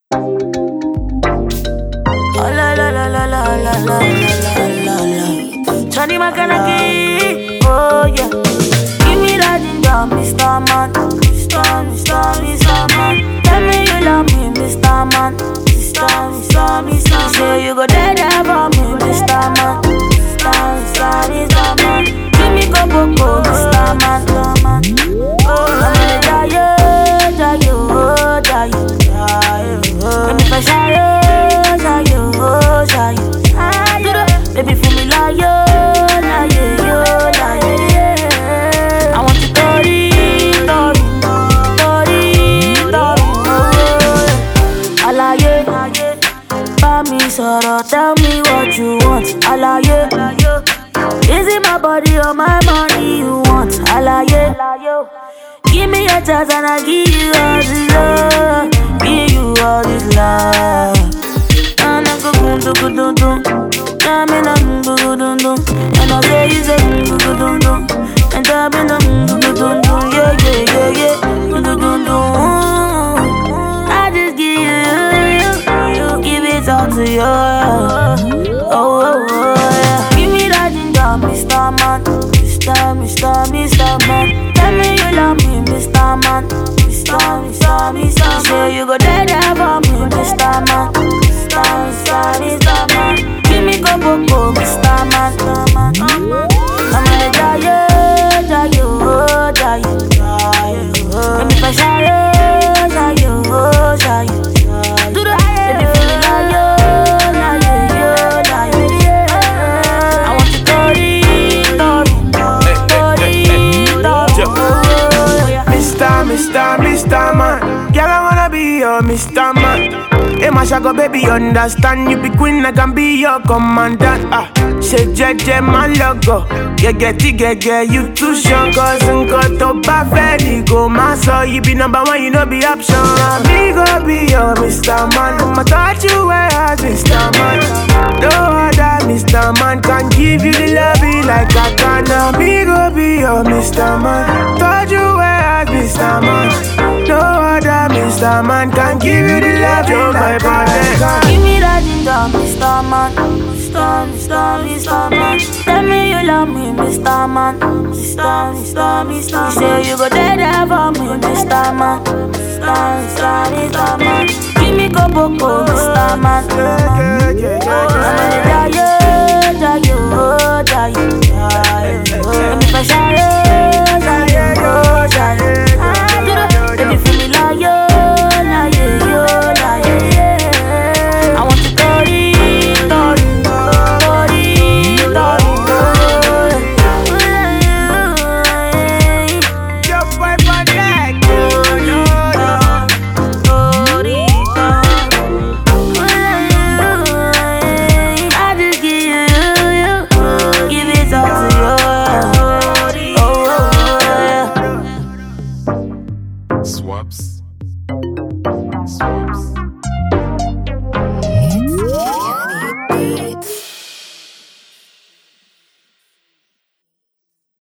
Oh la la la la la la la la la la. Johnny Makanaki, oh yeah. Give me that ginger, Mr. Man, Mr. Man. Tell me you love me, Mr. Man, Mr. Say you go there for me, Mr. Man, Mr. Man. Give me go, Mr. Man. Oh, I'm gonna die, let me find Shayo. Baby, feel me like yo. I want to tori. Alaye, buy me sorrow, tell me what you want. Alaye, is it my body or my money you want? Alaye, give me a chance and I give you all this love. Give you all this love. And I go do. I'm in a do. And I say you say do. And I'm in a do. Yeah. Do. I just give it all to you. Oh, yeah. Give me that ginger, Mr. Man, Mr. Man. Tell me you love me, Mr. Man, Mr. Say you go there for me, Mr. Man, Mr. Man. Give me go, Mr. Man. I'm gonna die. Let me find Shayo. Do the baby feel me like yo. I want to tori. Mr. Man. Girl, I wanna be your Mr. Man. Hey, my shago baby, understand. You be queen, I can be your commandant. Say JJ, my logo. Get you too strong. Cause I'm got to buy go. My soul, you be number one, you know be option. Me go be your Mr. Man. I'ma touch you where I Mr. Man. No other Mr. Man can give you the love like I can. Me go be your Mr. Man. Touch you where I Mr. Man. No other Mr. Man can give you the love like I can. Give me that ginger, Mr. Man, Mr. Man. Tell me you love me, Mr. Man, Mr. Say you go there for me, Mr. Man, Mr. Man. Give me go, Mr. Man. I'm gonna die. Let me find Shayo. Baby, feel me like yo. I want to tori. Your boy for that. I just give it all to you. Oh, yeah. Swaps.